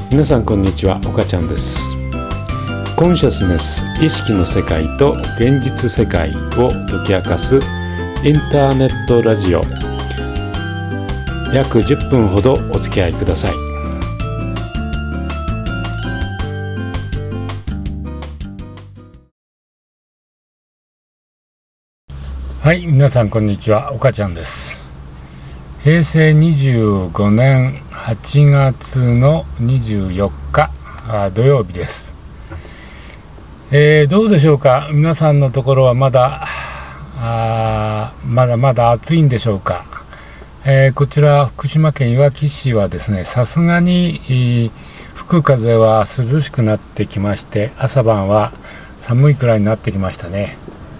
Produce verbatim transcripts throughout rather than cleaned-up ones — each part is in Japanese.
皆さんこんにちは、岡ちゃんです。コンシャスネス、意識の世界と現実世界を解き明かすインターネットラジオ、約じゅっぷんほどお付き合いください。はい、皆さんこんにちは、岡ちゃんです。へいせいにじゅうごねんはちがつのにじゅうよっか土曜日です。えー、どうでしょうか、皆さんのところはまだあまだまだ暑いんでしょうか。えー、こちら福島県いわき市はですね、さすがに吹く風は涼しくなってきまして、朝晩は寒いくらいになってきましたね。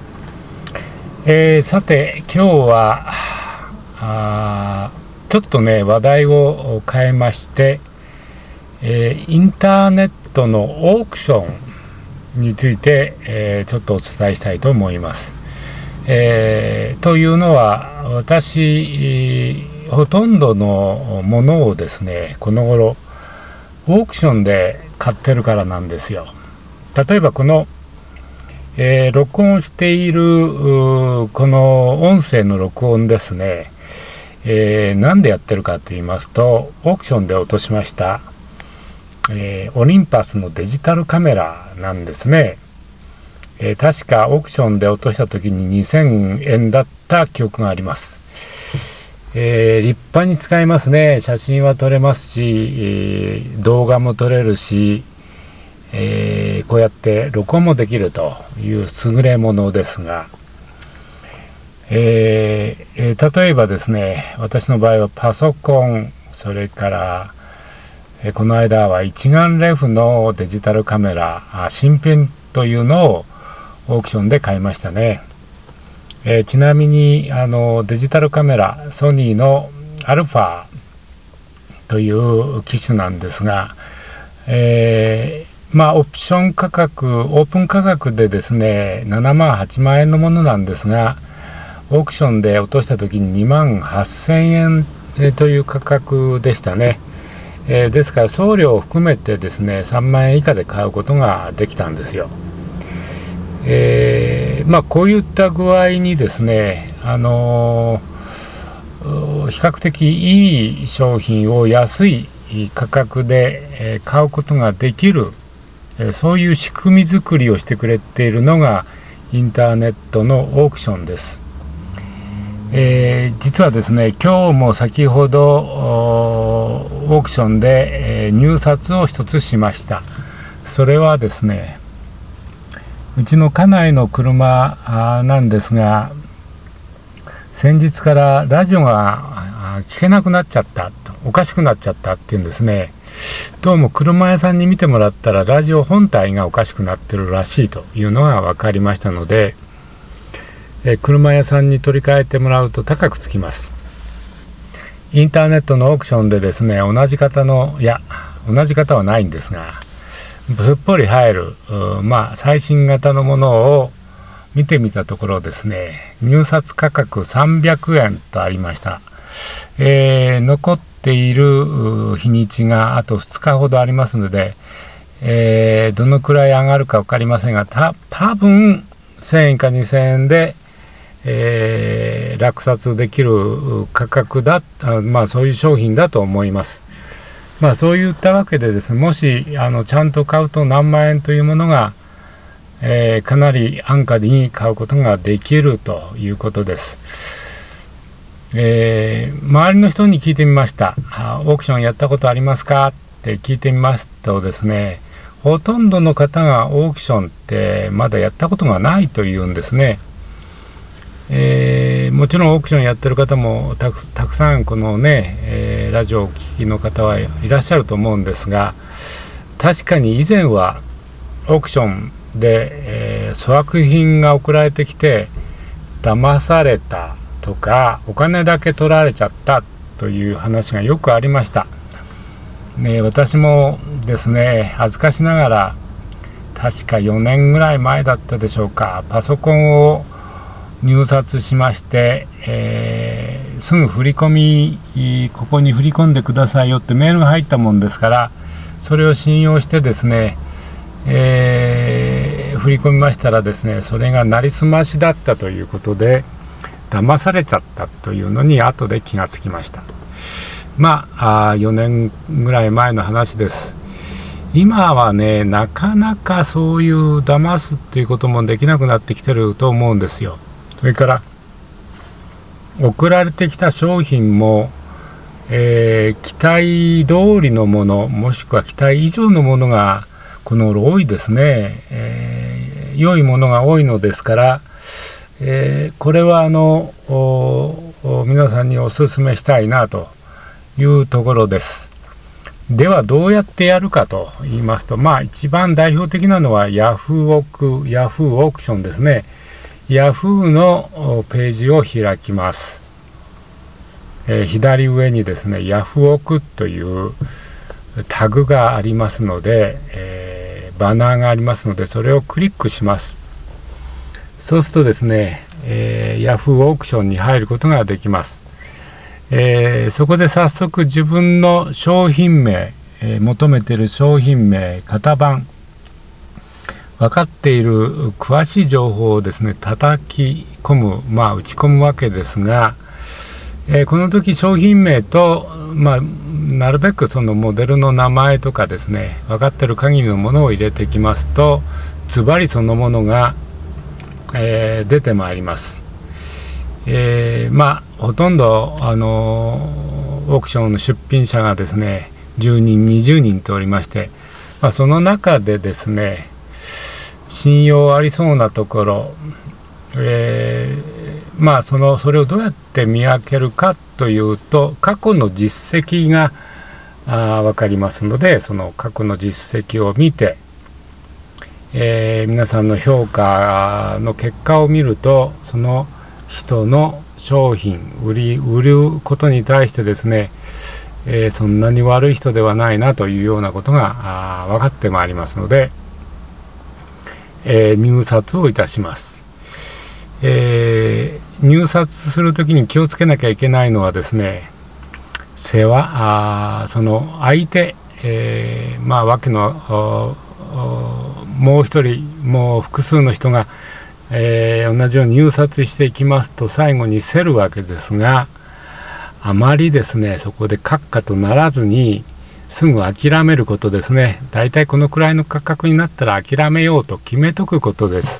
えー、さて今日はあちょっとね話題を変えまして、えー、インターネットのオークションについて、えー、ちょっとお伝えしたいと思います。えー、というのは私ほとんどのものをですね、この頃オークションで買ってるからなんですよ。例えばこのえー、録音しているこの音声の録音ですね、えー、なんでやってるかと言いますと、オークションで落としました、えー、オリンパスのデジタルカメラなんですね。えー、確かオークションで落とした時ににせんえんだった記憶があります。えー、立派に使えますね。写真は撮れますし、えー、動画も撮れるし、えー、こうやって録音もできるという優れものですが、えーえー、例えばですね、私の場合はパソコン、それから、えー、この間は一眼レフのデジタルカメラ新品というのをオークションで買いましたね。えー、ちなみにあのデジタルカメラソニーのアルファという機種なんですが、えーまあオプション価格、オープン価格でですねななまんはちまんえんのものなんですが、オークションで落とした時ににまんはっせんえんという価格でしたね。えー、ですから送料を含めてですねさんまんえん以下で買うことができたんですよ。えー、まあこういった具合にですね、あのー、比較的いい商品を安い価格で買うことができる、そういう仕組み作りをしてくれているのがインターネットのオークションです。えー、実はですね、今日も先ほどオークションで、えー、入札を一つしました。それはですね、うちの家内の車なんですが、先日からラジオが聞けなくなっちゃったと、おかしくなっちゃったっていうんですね。どうも車屋さんに見てもらったらラジオ本体がおかしくなってるらしいというのが分かりましたので、え車屋さんに取り替えてもらうと高くつきます。インターネットのオークションでですね、同じ型の、いや同じ型はないんですが、すっぽり入る、まあ最新型のものを見てみたところですね、入札価格さんびゃくえんとありました。えー、残っている日にちがあとふつかほどありますので、えー、どのくらい上がるか分かりませんが、た多分せんえんかにせんえんで、えー、落札できる価格だ、まあそういう商品だと思います。まあそういったわけでですね、もしあのちゃんと買うと何万円というものが、えー、かなり安価に買うことができるということです。えー、周りの人に聞いてみました。オークションやったことありますかって聞いてみますとですね、ほとんどの方がオークションってまだやったことがないというんですね。えー、もちろんオークションやってる方もたく、たくさんこのね、えー、ラジオをお聞きの方はいらっしゃると思うんですが、確かに以前はオークションで、えー、粗悪品が送られてきて騙されたとかお金だけ取られちゃったという話がよくありました、ね。私もですね、恥ずかしながら確かよねんぐらい前だったでしょうか、パソコンを入札しまして、えー、すぐ振り込みここに振り込んでくださいよってメールが入ったもんですから、 それを信用してですね、えー、振り込みましたらですね、それがなりすましだったということで騙されちゃったというのに後で気がつきました。まあ、あよねんぐらい前の話です。今はね、なかなかそういう騙すっていうこともできなくなってきてると思うんですよ。それから送られてきた商品も、えー、期待通りのもの、もしくは期待以上のものがこの頃多いですね。えー、良いものが多いのですから、えー、これはあの皆さんにお勧めしたいなというところです。ではどうやってやるかと言いますと、まあ一番代表的なのはヤフオク、ヤフーオークションですね。ヤフーのページを開きます。えー、左上にですね、ヤフオクというタグがありますので、えー、バナーがありますので、それをクリックします。そうするとですね、えー、ヤフーオークションに入ることができます。えー、そこで早速自分の商品名、えー、求めている商品名、型番、分かっている詳しい情報をですね叩き込む、まあ打ち込むわけですが、えー、この時商品名と、まあ、なるべくそのモデルの名前とかですね、分かっている限りのものを入れてきますと、ズバリそのものが、えー、出てまいります。えー、まあほとんどあのオークションの出品者がですねじゅうにんにじゅうにんとおりまして、まあ、その中でですね信用ありそうなところ、えー、まあそのそれをどうやって見分けるかというと、過去の実績があ分かりますので、その過去の実績を見て、えー、皆さんの評価の結果を見ると、その人の商品売り売ることに対してですね、えー、そんなに悪い人ではないなというようなことが分かってまいりますので、えー、入札をいたします。えー、入札するときに気をつけなきゃいけないのはですね、世話、あその相手、えー、まあ訳のもう一人もう複数の人がえー、同じように入札していきますと、最後に競るわけですが、あまりですねそこで閣下とならずにすぐ諦めることですね。だいたいこのくらいの価格になったら諦めようと決めとくことです。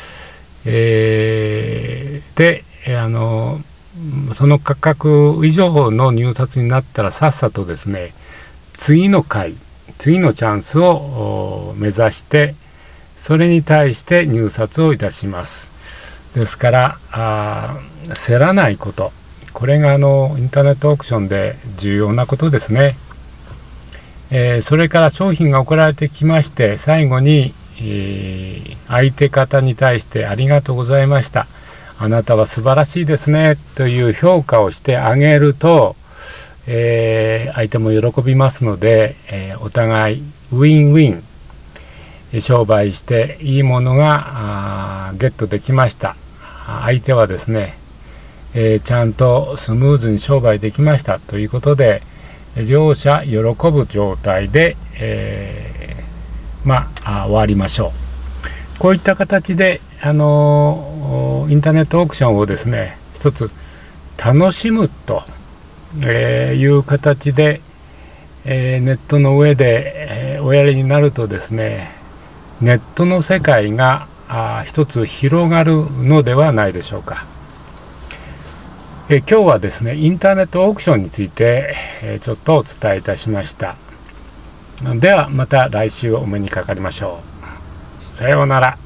えー、であのその価格以上の入札になったらさっさとですね次の回次のチャンスを目指して、それに対して入札をいたします。ですからあ競らないこと、これがあのインターネットオークションで重要なことですね。えー、それから商品が送られてきまして、最後に、えー、相手方に対してありがとうございました、あなたは素晴らしいですねという評価をしてあげると、えー、相手も喜びますので、えー、お互いウィンウィン商売していいものがゲットできました。相手はですね、えー、ちゃんとスムーズに商売できましたということで、両者喜ぶ状態で、えー、まあ終わりましょう。こういった形で、あのー、インターネットオークションをですね一つ楽しむと、えー、いう形で、えー、ネットの上で、えー、おやりになるとですね、ネットの世界があ一つ広がるのではないでしょうか。え今日はですねインターネットオークションについて、えちょっとお伝えいたしました。ではまた来週お目にかかりましょう。さようなら。